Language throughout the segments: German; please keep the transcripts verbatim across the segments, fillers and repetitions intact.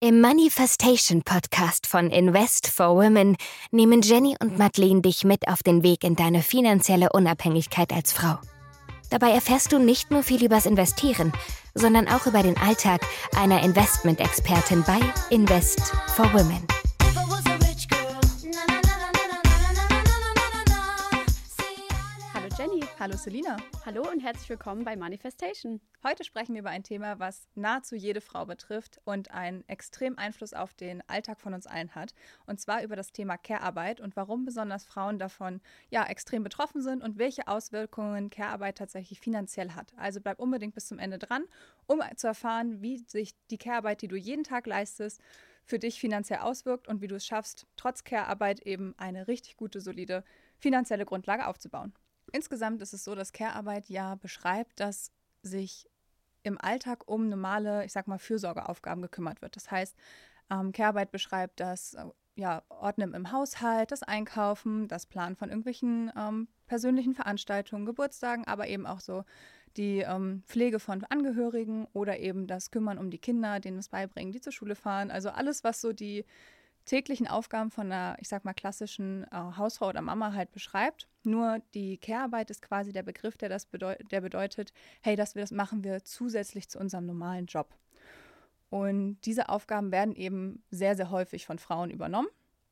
Im Manifestation Podcast von Invest for Women nehmen Jenny und Madeleine dich mit auf den Weg in deine finanzielle Unabhängigkeit als Frau. Dabei erfährst du nicht nur viel übers Investieren, sondern auch über den Alltag einer Investment-Expertin bei Invest for Women. Hallo Jenny. Hallo Selina. Hallo und herzlich willkommen bei Manifestation. Heute sprechen wir über ein Thema, was nahezu jede Frau betrifft und einen extremen Einfluss auf den Alltag von uns allen hat. Und zwar über das Thema Care-Arbeit und warum besonders Frauen davon ja extrem betroffen sind und welche Auswirkungen Care-Arbeit tatsächlich finanziell hat. Also bleib unbedingt bis zum Ende dran, um zu erfahren, wie sich die Care-Arbeit, die du jeden Tag leistest, für dich finanziell auswirkt und wie du es schaffst, trotz Care-Arbeit eben eine richtig gute, solide finanzielle Grundlage aufzubauen. Insgesamt ist es so, dass Care-Arbeit ja beschreibt, dass sich im Alltag um normale, ich sag mal, Fürsorgeaufgaben gekümmert wird. Das heißt, ähm, Care-Arbeit beschreibt das äh, ja, Ordnen im Haushalt, das Einkaufen, das Planen von irgendwelchen ähm, persönlichen Veranstaltungen, Geburtstagen, aber eben auch so die ähm, Pflege von Angehörigen oder eben das Kümmern um die Kinder, denen es beibringen, die zur Schule fahren. Also alles, was so die täglichen Aufgaben von einer, ich sag mal, klassischen äh, Hausfrau oder Mama halt beschreibt. Nur die Care-Arbeit ist quasi der Begriff, der das bedeu- der bedeutet, hey, das, wir, das machen wir zusätzlich zu unserem normalen Job. Und diese Aufgaben werden eben sehr, sehr häufig von Frauen übernommen.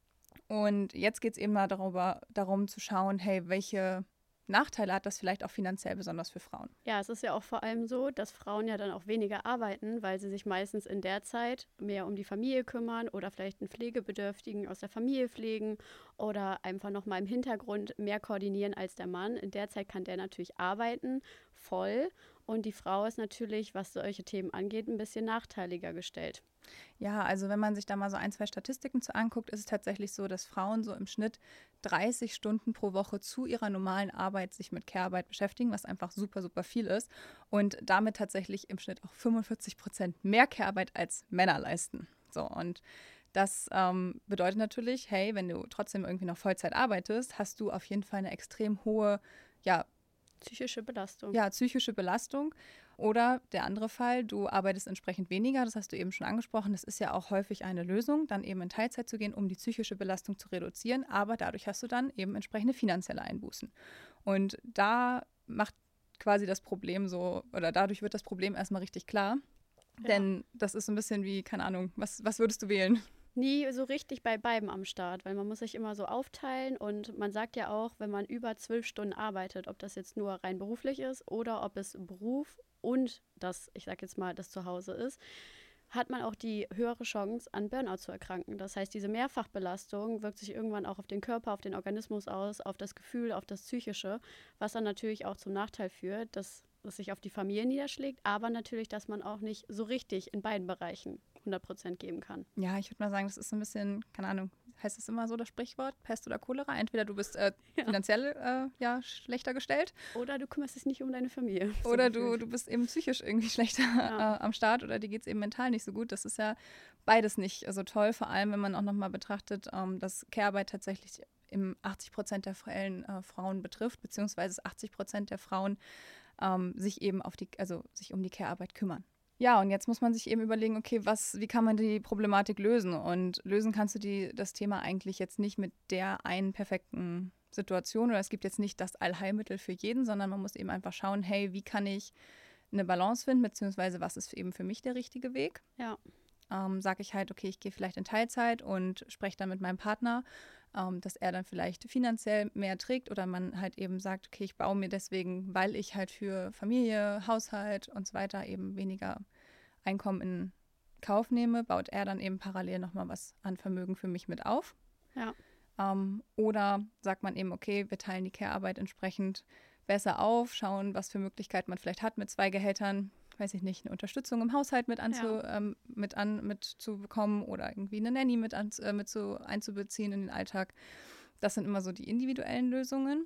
Und jetzt geht es eben mal darüber, darum zu schauen, hey, welche Nachteile hat das vielleicht auch finanziell, besonders für Frauen? Ja, es ist ja auch vor allem so, dass Frauen ja dann auch weniger arbeiten, weil sie sich meistens in der Zeit mehr um die Familie kümmern oder vielleicht einen Pflegebedürftigen aus der Familie pflegen oder einfach nochmal im Hintergrund mehr koordinieren als der Mann. In der Zeit kann der natürlich arbeiten, voll. Und die Frau ist natürlich, was solche Themen angeht, ein bisschen nachteiliger gestellt. Ja, also wenn man sich da mal so ein, zwei Statistiken zu anguckt, ist es tatsächlich so, dass Frauen so im Schnitt dreißig Stunden pro Woche zu ihrer normalen Arbeit sich mit Care-Arbeit beschäftigen, was einfach super, super viel ist. Und damit tatsächlich im Schnitt auch fünfundvierzig Prozent mehr Care-Arbeit als Männer leisten. So, und das ähm, bedeutet natürlich, hey, wenn du trotzdem irgendwie noch Vollzeit arbeitest, hast du auf jeden Fall eine extrem hohe, ja, Psychische Belastung. Ja, psychische Belastung. Oder der andere Fall, du arbeitest entsprechend weniger, das hast du eben schon angesprochen. Das ist ja auch häufig eine Lösung, dann eben in Teilzeit zu gehen, um die psychische Belastung zu reduzieren. Aber dadurch hast du dann eben entsprechende finanzielle Einbußen. Und da macht quasi das Problem so, oder dadurch wird das Problem erstmal richtig klar. Ja. Denn das ist so ein bisschen wie, keine Ahnung, was, was würdest du wählen? Nie so richtig bei beiden am Start, weil man muss sich immer so aufteilen und man sagt ja auch, wenn man über zwölf Stunden arbeitet, ob das jetzt nur rein beruflich ist oder ob es Beruf und das, ich sag jetzt mal, das Zuhause ist, hat man auch die höhere Chance, an Burnout zu erkranken. Das heißt, diese Mehrfachbelastung wirkt sich irgendwann auch auf den Körper, auf den Organismus aus, auf das Gefühl, auf das Psychische, was dann natürlich auch zum Nachteil führt, dass es sich auf die Familie niederschlägt, aber natürlich, dass man auch nicht so richtig in beiden Bereichen hundert Prozent geben kann. Ja, ich würde mal sagen, das ist so ein bisschen, keine Ahnung, heißt es immer so das Sprichwort, Pest oder Cholera? Entweder du bist äh, ja. finanziell äh, ja, schlechter gestellt. Oder du kümmerst dich nicht um deine Familie. Oder so du, du bist eben psychisch irgendwie schlechter ja. äh, am Start oder dir geht es eben mental nicht so gut. Das ist ja beides nicht so toll, vor allem wenn man auch nochmal betrachtet, ähm, dass Care-Arbeit tatsächlich im achtzig Prozent der Fällen äh, Frauen betrifft, beziehungsweise achtzig Prozent der Frauen ähm, sich eben auf die, also sich um die Care-Arbeit kümmern. Ja, und jetzt muss man sich eben überlegen, okay, was, wie kann man die Problematik lösen? Und lösen kannst du die, das Thema eigentlich jetzt nicht mit der einen perfekten Situation oder es gibt jetzt nicht das Allheilmittel für jeden, sondern man muss eben einfach schauen, hey, wie kann ich eine Balance finden, beziehungsweise was ist eben für mich der richtige Weg? Ja. Ähm, sage ich halt, okay, ich gehe vielleicht in Teilzeit und spreche dann mit meinem Partner, ähm, dass er dann vielleicht finanziell mehr trägt oder man halt eben sagt, okay, ich baue mir deswegen, weil ich halt für Familie, Haushalt und so weiter eben weniger Einkommen in Kauf nehme, baut er dann eben parallel nochmal was an Vermögen für mich mit auf. Ja. Ähm, oder sagt man eben, okay, wir teilen die Care-Arbeit entsprechend besser auf, schauen, was für Möglichkeiten man vielleicht hat mit zwei Gehältern, weiß ich nicht, eine Unterstützung im Haushalt mit, anzu, ja. ähm, mit, an, mit zu bekommen oder irgendwie eine Nanny mit, an, äh, mit so einzubeziehen in den Alltag. Das sind immer so die individuellen Lösungen.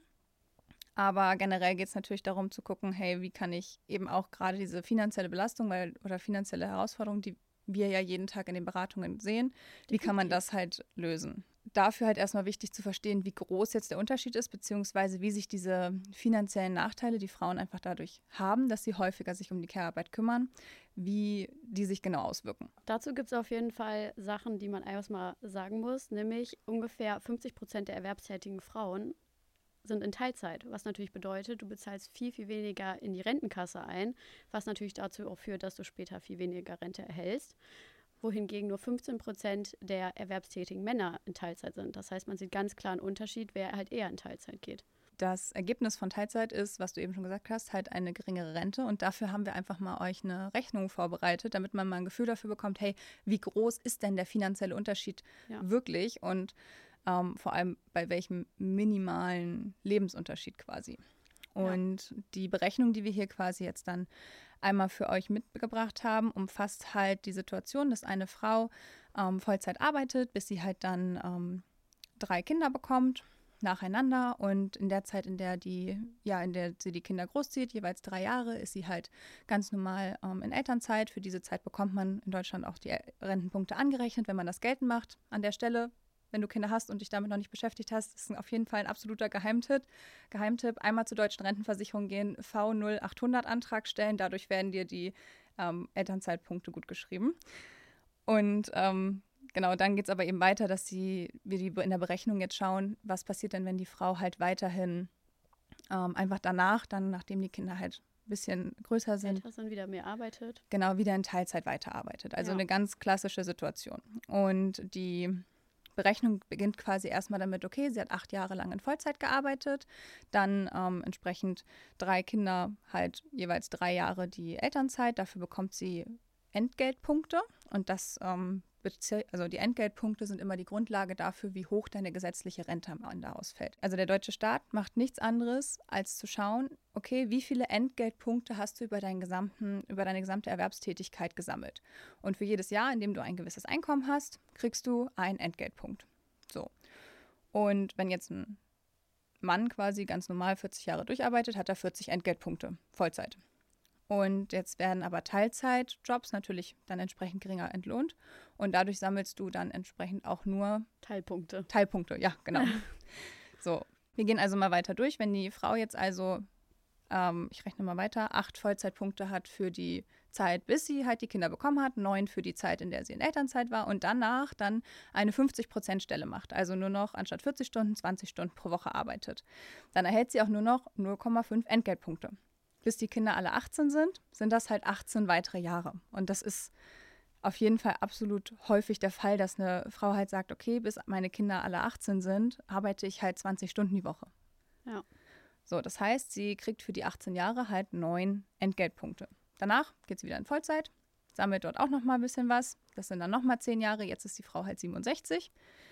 Aber generell geht es natürlich darum zu gucken, hey, wie kann ich eben auch gerade diese finanzielle Belastung weil, oder finanzielle Herausforderung, die wir ja jeden Tag in den Beratungen sehen, wie kann man das halt lösen? dafür halt erstmal wichtig zu verstehen, wie groß jetzt der Unterschied ist, beziehungsweise wie sich diese finanziellen Nachteile, die Frauen einfach dadurch haben, dass sie häufiger sich um die Care-Arbeit kümmern, wie die sich genau auswirken. Dazu gibt es auf jeden Fall Sachen, die man erstmal sagen muss, nämlich ungefähr fünfzig Prozent der erwerbstätigen Frauen sind in Teilzeit, was natürlich bedeutet, du bezahlst viel, viel weniger in die Rentenkasse ein, was natürlich dazu auch führt, dass du später viel weniger Rente erhältst, wohingegen nur fünfzehn Prozent der erwerbstätigen Männer in Teilzeit sind. Das heißt, man sieht ganz klar einen Unterschied, wer halt eher in Teilzeit geht. Das Ergebnis von Teilzeit ist, was du eben schon gesagt hast, halt eine geringere Rente. Und dafür haben wir einfach mal euch eine Rechnung vorbereitet, damit man mal ein Gefühl dafür bekommt, hey, wie groß ist denn der finanzielle Unterschied ja. wirklich? Und ähm, vor allem bei welchem minimalen Lebensunterschied quasi. Und ja. die Berechnung, die wir hier quasi jetzt dann einmal für euch mitgebracht haben, umfasst halt die Situation, dass eine Frau ähm, Vollzeit arbeitet, bis sie halt dann ähm, drei Kinder bekommt, nacheinander. Und in der Zeit, in der die, ja, in der sie die Kinder großzieht, jeweils drei Jahre, ist sie halt ganz normal ähm, in Elternzeit. Für diese Zeit bekommt man in Deutschland auch die Rentenpunkte angerechnet, wenn man das geltend macht. An der Stelle, wenn du Kinder hast und dich damit noch nicht beschäftigt hast, ist auf jeden Fall ein absoluter Geheimtipp. Geheimtipp, einmal zur deutschen Rentenversicherung gehen, V null achthundert Antrag stellen. Dadurch werden dir die ähm, Elternzeitpunkte gut geschrieben. Und ähm, genau, dann geht es aber eben weiter, dass die, wir die in der Berechnung jetzt schauen, was passiert denn, wenn die Frau halt weiterhin ähm, einfach danach, dann nachdem die Kinder halt ein bisschen größer sind, Älter sind, wieder mehr arbeitet. Genau, wieder in Teilzeit weiterarbeitet. Also ja. eine ganz klassische Situation. Und die Berechnung beginnt quasi erstmal damit, okay, sie hat acht Jahre lang in Vollzeit gearbeitet, dann ähm, entsprechend drei Kinder, halt jeweils drei Jahre die Elternzeit, dafür bekommt sie Entgeltpunkte und das, ähm, also die Entgeltpunkte sind immer die Grundlage dafür, wie hoch deine gesetzliche Rente am Ende ausfällt. Also der deutsche Staat macht nichts anderes, als zu schauen, okay, wie viele Entgeltpunkte hast du über, deinen gesamten, über deine gesamte Erwerbstätigkeit gesammelt. Und für jedes Jahr, in dem du ein gewisses Einkommen hast, kriegst du einen Entgeltpunkt. So. Und wenn jetzt ein Mann quasi ganz normal vierzig Jahre durcharbeitet, hat er vierzig Entgeltpunkte, Vollzeit. Und jetzt werden aber Teilzeitjobs natürlich dann entsprechend geringer entlohnt. Und dadurch sammelst du dann entsprechend auch nur Teilpunkte. Teilpunkte, ja, genau. So, wir gehen also mal weiter durch. Wenn die Frau jetzt also, ähm, ich rechne mal weiter, acht Vollzeitpunkte hat für die Zeit, bis sie halt die Kinder bekommen hat, neun für die Zeit, in der sie in Elternzeit war und danach dann eine fünfzig Prozent Stelle macht, also nur noch anstatt vierzig Stunden, zwanzig Stunden pro Woche arbeitet. Dann erhält sie auch nur noch null Komma fünf Entgeltpunkte. Bis die Kinder alle achtzehn sind, sind das halt achtzehn weitere Jahre. Und das ist auf jeden Fall absolut häufig der Fall, dass eine Frau halt sagt, okay, bis meine Kinder alle achtzehn sind, arbeite ich halt zwanzig Stunden die Woche. Ja. So, das heißt, sie kriegt für die achtzehn Jahre halt neun Entgeltpunkte. Danach geht sie wieder in Vollzeit, sammelt dort auch noch mal ein bisschen was. Das sind dann noch mal zehn Jahre. Jetzt ist die Frau halt siebenundsechzig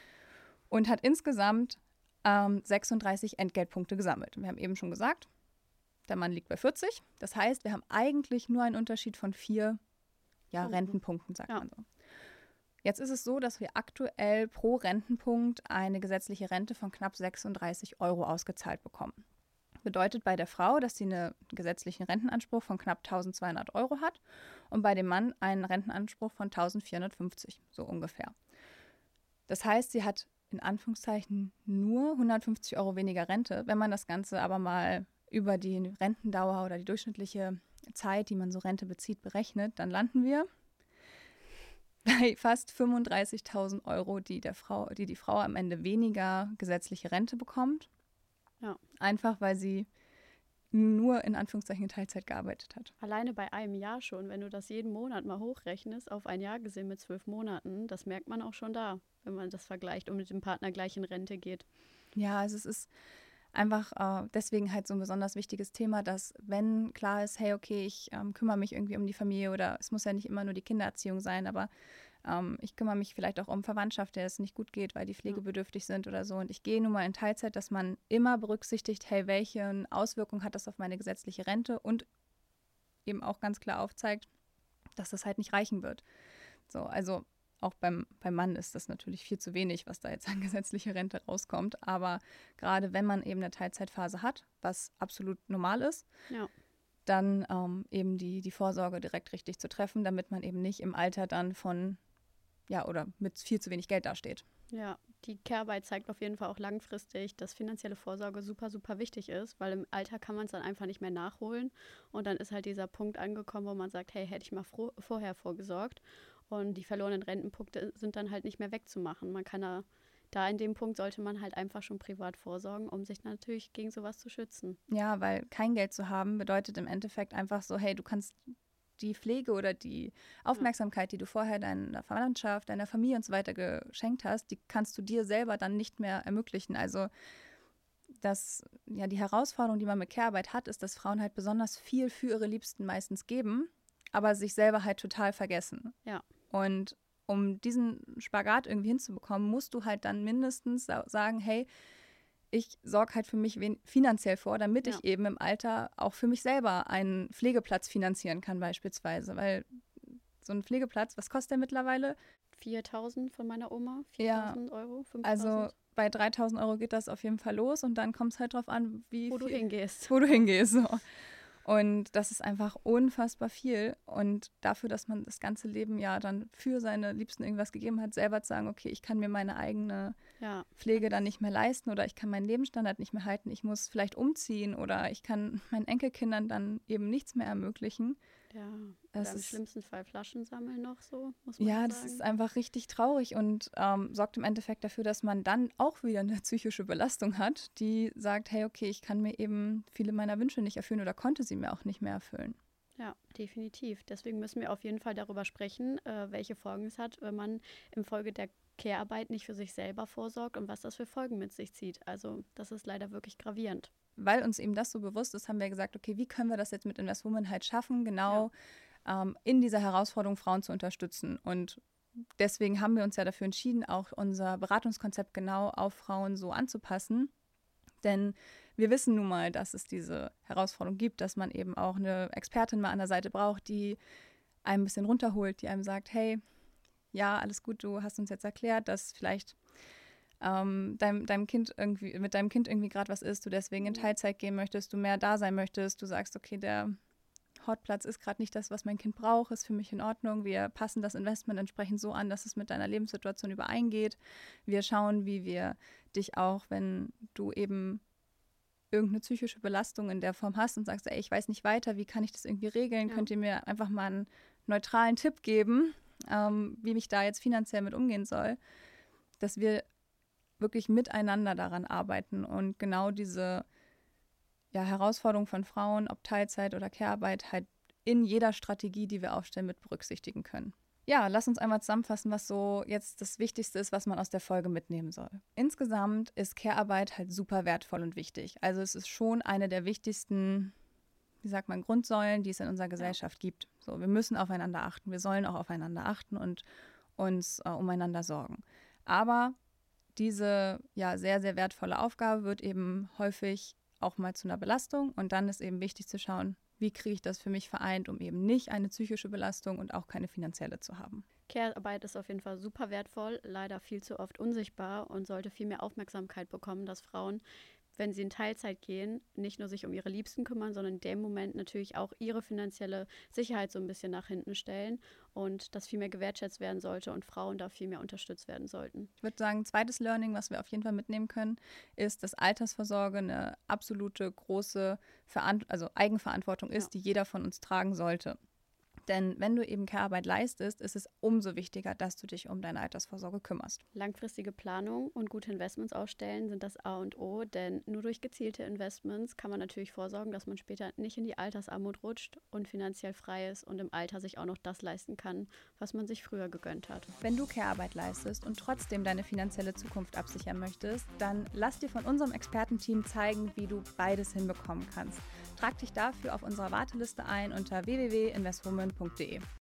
und hat insgesamt ähm, sechsunddreißig Entgeltpunkte gesammelt. Wir haben eben schon gesagt, der Mann liegt bei vierzig. Das heißt, wir haben eigentlich nur einen Unterschied von vier ja, Rentenpunkten, sagt ja. man so. Jetzt ist es so, dass wir aktuell pro Rentenpunkt eine gesetzliche Rente von knapp sechsunddreißig Euro ausgezahlt bekommen. Bedeutet bei der Frau, dass sie einen gesetzlichen Rentenanspruch von knapp eintausendzweihundert Euro hat und bei dem Mann einen Rentenanspruch von eintausendvierhundertfünfzig, so ungefähr. Das heißt, sie hat in Anführungszeichen nur hundertfünfzig Euro weniger Rente. Wenn man das Ganze aber mal über die Rentendauer oder die durchschnittliche Zeit, die man so Rente bezieht, berechnet, dann landen wir bei fast fünfunddreißigtausend Euro, die, der Frau, die die Frau am Ende weniger gesetzliche Rente bekommt. Ja. Einfach, weil sie nur in Anführungszeichen in Teilzeit gearbeitet hat. Alleine bei einem Jahr schon, wenn du das jeden Monat mal hochrechnest, auf ein Jahr gesehen mit zwölf Monaten, das merkt man auch schon da, wenn man das vergleicht und mit dem Partner gleich in Rente geht. Ja, also es ist einfach äh, deswegen halt so ein besonders wichtiges Thema, dass wenn klar ist, hey, okay, ich ähm, kümmere mich irgendwie um die Familie oder es muss ja nicht immer nur die Kindererziehung sein, aber ähm, ich kümmere mich vielleicht auch um Verwandtschaft, der es nicht gut geht, weil die pflegebedürftig sind oder so und ich gehe nun mal in Teilzeit, dass man immer berücksichtigt, hey, welche Auswirkungen hat das auf meine gesetzliche Rente und eben auch ganz klar aufzeigt, dass das halt nicht reichen wird. So, also auch beim, beim Mann ist das natürlich viel zu wenig, was da jetzt an gesetzliche Rente rauskommt. Aber gerade wenn man eben eine Teilzeitphase hat, was absolut normal ist, ja. dann ähm, eben die, die Vorsorge direkt richtig zu treffen, damit man eben nicht im Alter dann von ja, oder mit viel zu wenig Geld dasteht. Ja, die Care-Arbeit zeigt auf jeden Fall auch langfristig, dass finanzielle Vorsorge super, super wichtig ist, weil im Alter kann man es dann einfach nicht mehr nachholen. Und dann ist halt dieser Punkt angekommen, wo man sagt, hey, hätte ich mal froh, vorher vorgesorgt. Und die verlorenen Rentenpunkte sind dann halt nicht mehr wegzumachen. Man kann da, da in dem Punkt sollte man halt einfach schon privat vorsorgen, um sich natürlich gegen sowas zu schützen. Ja, weil kein Geld zu haben bedeutet im Endeffekt einfach so, hey, du kannst die Pflege oder die Aufmerksamkeit, die du vorher deiner Verwandtschaft, deiner Familie und so weiter geschenkt hast, die kannst du dir selber dann nicht mehr ermöglichen. Also das, ja, die Herausforderung, die man mit Care-Arbeit hat, ist, dass Frauen halt besonders viel für ihre Liebsten meistens geben, aber sich selber halt total vergessen. Ja. Und um diesen Spagat irgendwie hinzubekommen, musst du halt dann mindestens sagen, hey, ich sorge halt für mich finanziell vor, damit ja. ich eben im Alter auch für mich selber einen Pflegeplatz finanzieren kann beispielsweise. Weil so ein Pflegeplatz, was kostet der mittlerweile? viertausend von meiner Oma, viertausend ja. Euro, fünftausend. Also bei dreitausend Euro geht das auf jeden Fall los und dann kommt es halt drauf an, wie wo viel, du hingehst. Wo du hingehst, so. Und das ist einfach unfassbar viel. Und dafür, dass man das ganze Leben ja dann für seine Liebsten irgendwas gegeben hat, selber zu sagen, okay, ich kann mir meine eigene ja. Pflege dann nicht mehr leisten oder ich kann meinen Lebensstandard nicht mehr halten, ich muss vielleicht umziehen oder ich kann meinen Enkelkindern dann eben nichts mehr ermöglichen. Ja, das oder im ist, schlimmsten Fall Flaschen sammeln noch so, muss man ja, sagen. das ist einfach richtig traurig und ähm, sorgt im Endeffekt dafür, dass man dann auch wieder eine psychische Belastung hat, die sagt, hey, okay, ich kann mir eben viele meiner Wünsche nicht erfüllen oder konnte sie mir auch nicht mehr erfüllen. Ja, definitiv. Deswegen müssen wir auf jeden Fall darüber sprechen, äh, welche Folgen es hat, wenn man infolge der Care-Arbeit nicht für sich selber vorsorgt und was das für Folgen mit sich zieht. Also das ist leider wirklich gravierend. Weil uns eben das so bewusst ist, haben wir gesagt, okay, wie können wir das jetzt mit Invest Women halt schaffen, genau ja. ähm, in dieser Herausforderung Frauen zu unterstützen. Und deswegen haben wir uns ja dafür entschieden, auch unser Beratungskonzept genau auf Frauen so anzupassen. Denn wir wissen nun mal, dass es diese Herausforderung gibt, dass man eben auch eine Expertin mal an der Seite braucht, die einem ein bisschen runterholt, die einem sagt, hey, ja, alles gut, du hast uns jetzt erklärt, dass vielleicht ähm, deinem, deinem Kind irgendwie, mit deinem Kind irgendwie gerade was ist, du deswegen in Teilzeit gehen möchtest, du mehr da sein möchtest, du sagst, okay, der Hortplatz ist gerade nicht das, was mein Kind braucht, ist für mich in Ordnung. Wir passen das Investment entsprechend so an, dass es mit deiner Lebenssituation übereingeht. Wir schauen, wie wir dich auch, wenn du eben irgendeine psychische Belastung in der Form hast und sagst, ey, ich weiß nicht weiter, wie kann ich das irgendwie regeln? Ja. Könnt ihr mir einfach mal einen neutralen Tipp geben, ähm, wie ich da jetzt finanziell mit umgehen soll, dass wir wirklich miteinander daran arbeiten und genau diese ja, Herausforderung von Frauen, ob Teilzeit oder Care-Arbeit, halt in jeder Strategie, die wir aufstellen, mit berücksichtigen können. Ja, lass uns einmal zusammenfassen, was so jetzt das Wichtigste ist, was man aus der Folge mitnehmen soll. Insgesamt ist Care-Arbeit halt super wertvoll und wichtig. Also es ist schon eine der wichtigsten, wie sagt man, Grundsäulen, die es in unserer Gesellschaft gibt. So, wir müssen aufeinander achten, wir sollen auch aufeinander achten und uns äh, umeinander sorgen. Aber diese ja sehr, sehr wertvolle Aufgabe wird eben häufig auch mal zu einer Belastung und dann ist eben wichtig zu schauen, wie kriege ich das für mich vereint, um eben nicht eine psychische Belastung und auch keine finanzielle zu haben. Care-Arbeit ist auf jeden Fall super wertvoll, leider viel zu oft unsichtbar und sollte viel mehr Aufmerksamkeit bekommen, dass Frauen, wenn sie in Teilzeit gehen, nicht nur sich um ihre Liebsten kümmern, sondern in dem Moment natürlich auch ihre finanzielle Sicherheit so ein bisschen nach hinten stellen und das viel mehr gewertschätzt werden sollte und Frauen da viel mehr unterstützt werden sollten. Ich würde sagen, zweites Learning, was wir auf jeden Fall mitnehmen können, ist, dass Altersvorsorge eine absolute große Verant- also Eigenverantwortung ist, ja. die jeder von uns tragen sollte. Denn wenn du eben Care-Arbeit leistest, ist es umso wichtiger, dass du dich um deine Altersvorsorge kümmerst. Langfristige Planung und gute Investments aufstellen sind das A und O, denn nur durch gezielte Investments kann man natürlich vorsorgen, dass man später nicht in die Altersarmut rutscht und finanziell frei ist und im Alter sich auch noch das leisten kann, was man sich früher gegönnt hat. Wenn du Care-Arbeit leistest und trotzdem deine finanzielle Zukunft absichern möchtest, dann lass dir von unserem Expertenteam zeigen, wie du beides hinbekommen kannst. Trag dich dafür auf unserer Warteliste ein unter w w w punkt investwoman punkt d e.